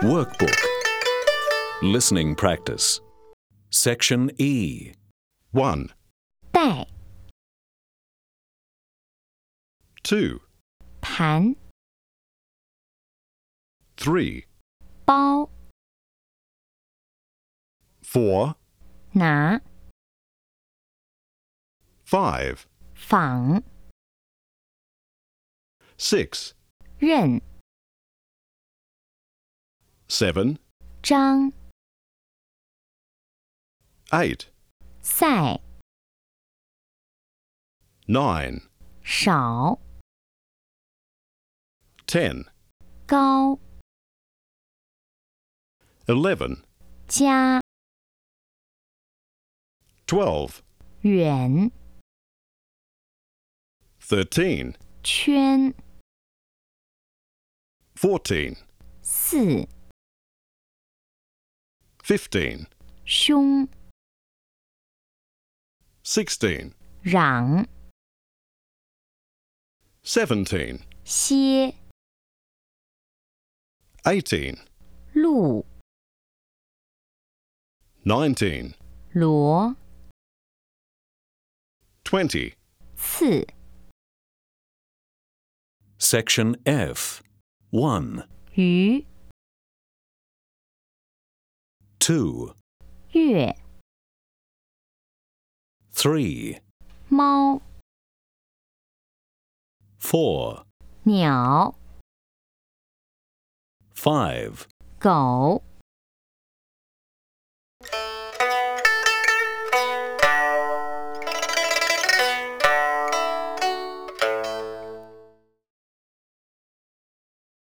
Workbook. Listening practice. Section E. 1, 带 2, 盘 3, 包 4, 拿 5, 仿 6, 认 7, 张 8, 赛 9, 少 10, 高 11, 加 12, 远 13, 圈 14, 四 15, 胸 16, 嚷 17, 歇 18, 路 19, 罗 20. 刺 Section F. 1, 鱼 2, 月 3, 猫 4, 鸟 5, 狗